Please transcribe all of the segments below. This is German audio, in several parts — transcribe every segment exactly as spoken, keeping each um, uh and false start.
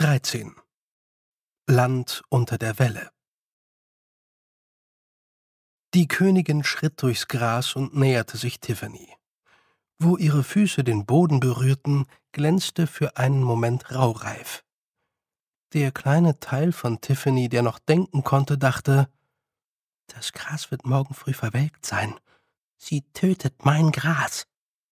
dreizehn. Land unter der Welle. Die Königin schritt durchs Gras und näherte sich Tiffany. Wo ihre Füße den Boden berührten, glänzte für einen Moment Raureif. Der kleine Teil von Tiffany, der noch denken konnte, dachte: Das Gras wird morgen früh verwelkt sein. Sie tötet mein Gras.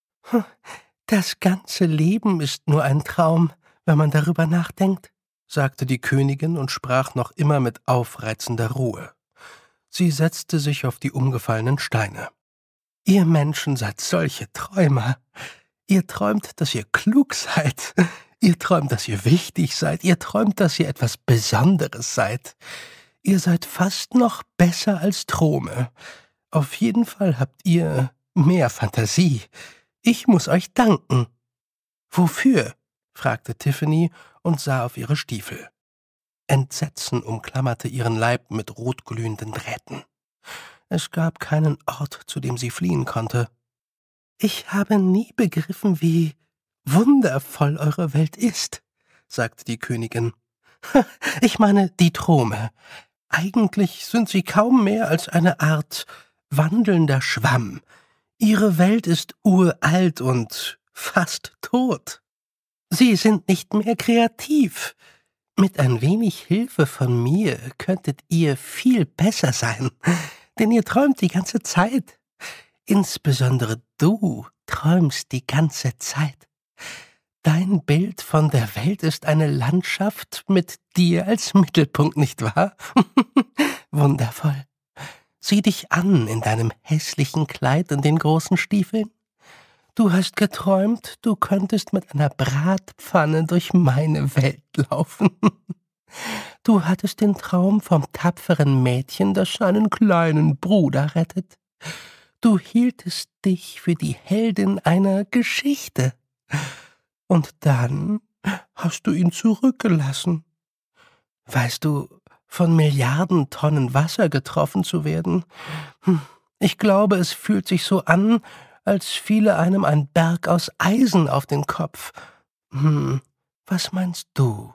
Das ganze Leben ist nur ein Traum, wenn man darüber nachdenkt, sagte die Königin und sprach noch immer mit aufreizender Ruhe. Sie setzte sich auf die umgefallenen Steine. Ihr Menschen seid solche Träumer. Ihr träumt, dass ihr klug seid. Ihr träumt, dass ihr wichtig seid. Ihr träumt, dass ihr etwas Besonderes seid. Ihr seid fast noch besser als Trome. Auf jeden Fall habt ihr mehr Fantasie. Ich muss euch danken. Wofür? Fragte Tiffany und sah auf ihre Stiefel. Entsetzen umklammerte ihren Leib mit rotglühenden Drähten. Es gab keinen Ort, zu dem sie fliehen konnte. »Ich habe nie begriffen, wie wundervoll eure Welt ist«, sagte die Königin. »Ich meine die Trome. Eigentlich sind sie kaum mehr als eine Art wandelnder Schwamm. Ihre Welt ist uralt und fast tot. Sie sind nicht mehr kreativ. Mit ein wenig Hilfe von mir könntet ihr viel besser sein, denn ihr träumt die ganze Zeit. Insbesondere du träumst die ganze Zeit. Dein Bild von der Welt ist eine Landschaft mit dir als Mittelpunkt, nicht wahr? Wundervoll. Sieh dich an in deinem hässlichen Kleid und den großen Stiefeln. Du hast geträumt, du könntest mit einer Bratpfanne durch meine Welt laufen. Du hattest den Traum vom tapferen Mädchen, das seinen kleinen Bruder rettet. Du hieltest dich für die Heldin einer Geschichte. Und dann hast du ihn zurückgelassen. Weißt du, von Milliarden Tonnen Wasser getroffen zu werden? Ich glaube, es fühlt sich so an, als fiele einem ein Berg aus Eisen auf den Kopf. Hm, was meinst du?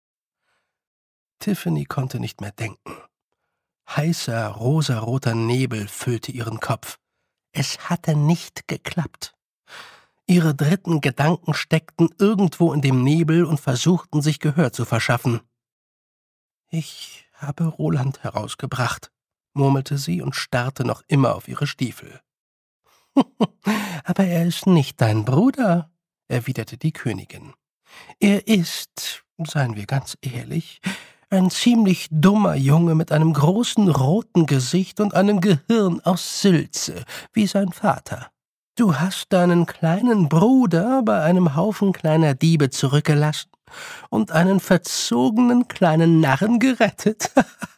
Tiffany konnte nicht mehr denken. Heißer, rosaroter Nebel füllte ihren Kopf. Es hatte nicht geklappt. Ihre dritten Gedanken steckten irgendwo in dem Nebel und versuchten, sich Gehör zu verschaffen. »Ich habe Roland herausgebracht«, murmelte sie und starrte noch immer auf ihre Stiefel. »Aber er ist nicht dein Bruder«, erwiderte die Königin. »Er ist, seien wir ganz ehrlich, ein ziemlich dummer Junge mit einem großen roten Gesicht und einem Gehirn aus Sülze, wie sein Vater. Du hast deinen kleinen Bruder bei einem Haufen kleiner Diebe zurückgelassen und einen verzogenen kleinen Narren gerettet.«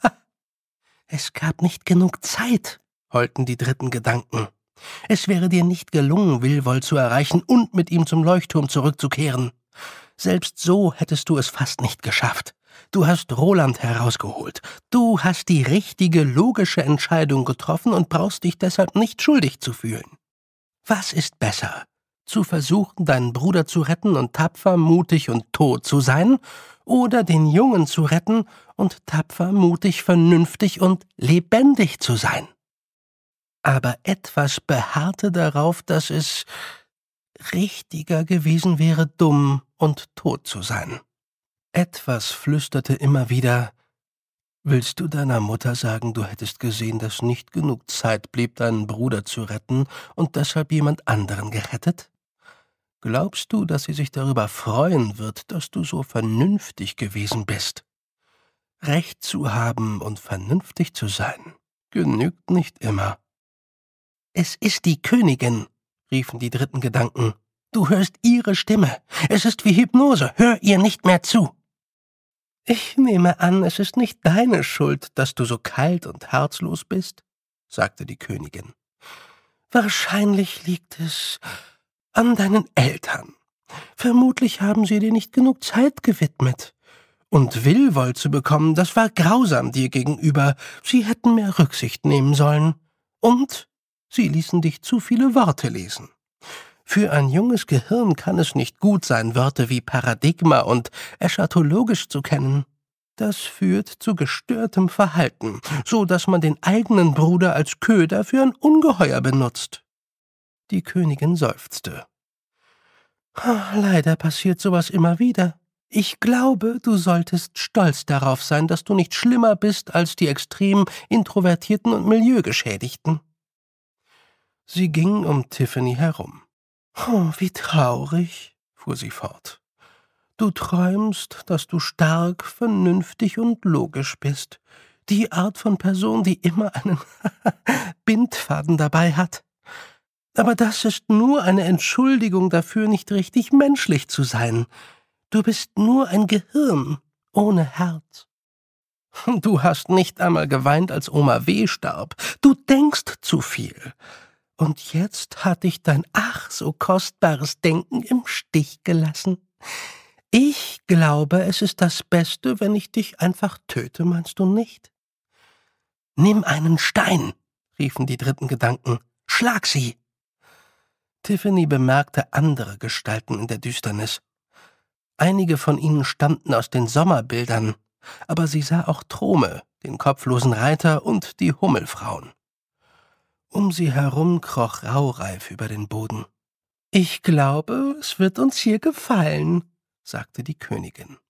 »Es gab nicht genug Zeit«, heulten die dritten Gedanken. »Es wäre dir nicht gelungen, Willwold zu erreichen und mit ihm zum Leuchtturm zurückzukehren. Selbst so hättest du es fast nicht geschafft. Du hast Roland herausgeholt. Du hast die richtige, logische Entscheidung getroffen und brauchst dich deshalb nicht schuldig zu fühlen. Was ist besser, zu versuchen, deinen Bruder zu retten und tapfer, mutig und tot zu sein, oder den Jungen zu retten und tapfer, mutig, vernünftig und lebendig zu sein? Aber etwas beharrte darauf, dass es richtiger gewesen wäre, dumm und tot zu sein. Etwas flüsterte immer wieder: »Willst du deiner Mutter sagen, du hättest gesehen, dass nicht genug Zeit blieb, deinen Bruder zu retten und deshalb jemand anderen gerettet? Glaubst du, dass sie sich darüber freuen wird, dass du so vernünftig gewesen bist? Recht zu haben und vernünftig zu sein, genügt nicht immer.« »Es ist die Königin«, riefen die dritten Gedanken. »Du hörst ihre Stimme. Es ist wie Hypnose. Hör ihr nicht mehr zu.« »Ich nehme an, es ist nicht deine Schuld, dass du so kalt und herzlos bist«, sagte die Königin. »Wahrscheinlich liegt es an deinen Eltern. Vermutlich haben sie dir nicht genug Zeit gewidmet. Und Willwold zu bekommen, das war grausam dir gegenüber. Sie hätten mehr Rücksicht nehmen sollen. Und sie ließen dich zu viele Worte lesen. Für ein junges Gehirn kann es nicht gut sein, Wörter wie Paradigma und eschatologisch zu kennen. Das führt zu gestörtem Verhalten, so dass man den eigenen Bruder als Köder für ein Ungeheuer benutzt. Die Königin seufzte. Leider passiert sowas immer wieder. Ich glaube, du solltest stolz darauf sein, dass du nicht schlimmer bist als die extrem Introvertierten und Milieugeschädigten. Sie ging um Tiffany herum. »Oh, wie traurig«, fuhr sie fort. »Du träumst, dass du stark, vernünftig und logisch bist. Die Art von Person, die immer einen Bindfaden dabei hat. Aber das ist nur eine Entschuldigung dafür, nicht richtig menschlich zu sein. Du bist nur ein Gehirn, ohne Herz. Du hast nicht einmal geweint, als Oma W. starb. Du denkst zu viel. Und jetzt hat dich dein ach so kostbares Denken im Stich gelassen. Ich glaube, es ist das Beste, wenn ich dich einfach töte, meinst du nicht? »Nimm einen Stein«, riefen die dritten Gedanken. »Schlag sie!« Tiffany bemerkte andere Gestalten in der Düsternis. Einige von ihnen stammten aus den Sommerbildern, aber sie sah auch Trome, den kopflosen Reiter und die Hummelfrauen. Um sie herum kroch Raureif über den Boden. »Ich glaube, es wird uns hier gefallen«, sagte die Königin.